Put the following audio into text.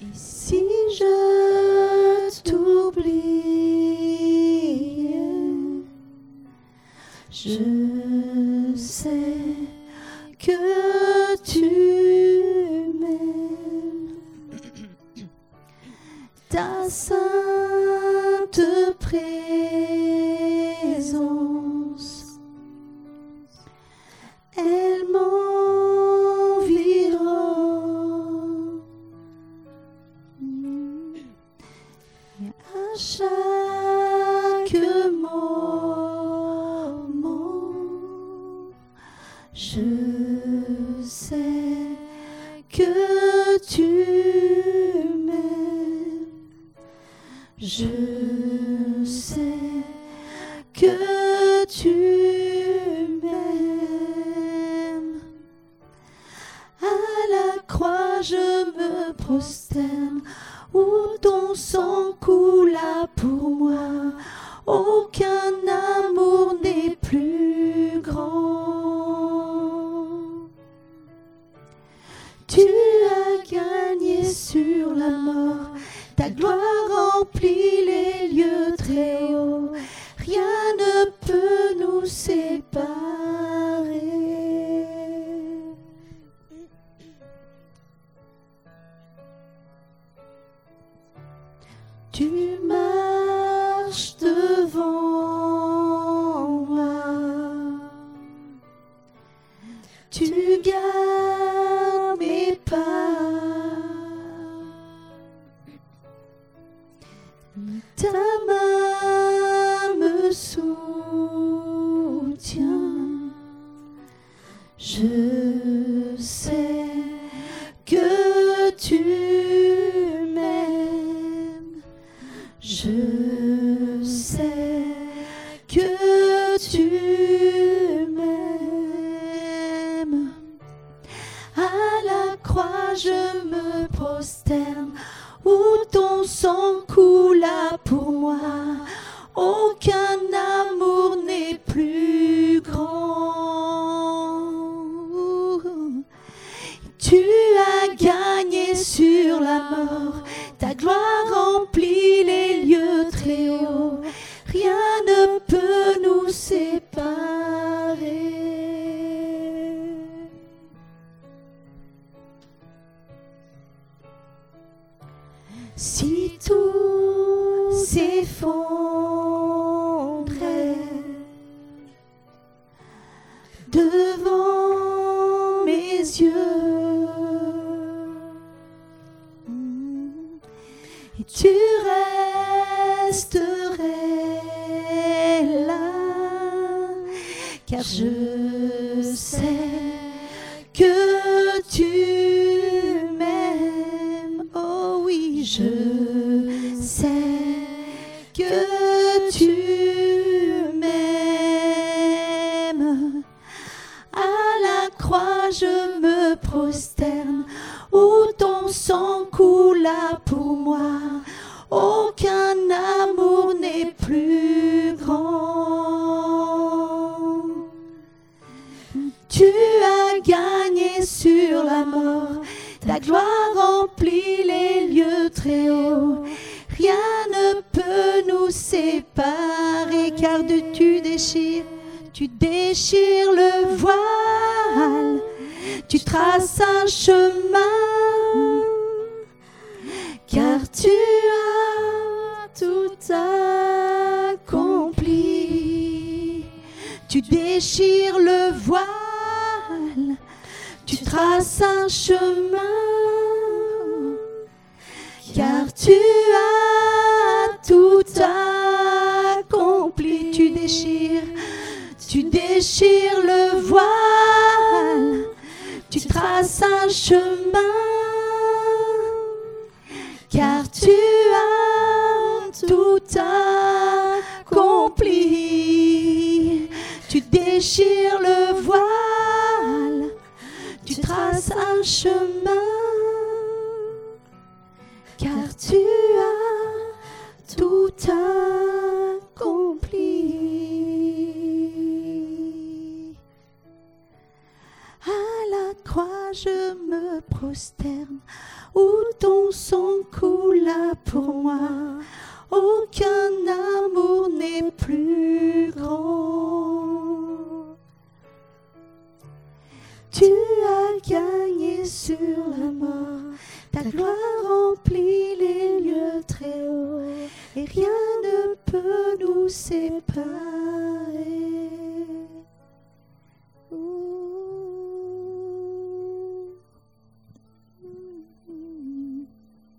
Et si je t'oublie, je sais que tu m'aimes. Ta sainte présence, elle m'environne. Et à chaque moment, je sais que tu m'aimes. Je sais que tu m'aimes. À la croix je me prosterne, où ton sang coula pour moi. Aucun amour n'est plus grand. Tu as gagné sur la mort, ta gloire remplit les lieux très hauts. Rien ne peut nous séparer. Tu marches devant moi, tu gardes mes pas. Ta main me soutient. Je sais que tu m'aimes. Je sais que tu m'aimes. À la croix je me prosterne, où ton sang coula pour moi. Aucun amour n'est plus grand. Tu as gagné sur la mort, ta gloire remplit les lieux très hauts. Rien ne peut nous séparer. Si tout s'effondrait devant mes yeux, et tu resterais là, car je sais que tu m'aimes. Oh oui, je sais que tu m'aimes. À la croix je me prosterne, où ton sang coula pour moi. Aucun amour n'est plus grand. Tu as gagné sur la mort, ta gloire remplit les lieux très hauts. Rien ne peut nous séparer, car tu déchires le voile, tu traces un chemin, car tu as tout accompli. Tu déchires le voile, tu traces un chemin, car tu as tout accompli. Tu déchires le voile, tu traces un chemin, car tu as tout accompli. Tu déchires le voile, tu traces un chemin, car tu as tout accompli. À la croix je me prosterne, où ton sang coula pour moi. Aucun amour n'est plus grand. Tu as gagné sur la mort, ta gloire remplit les lieux très hauts, et rien ne peut nous séparer.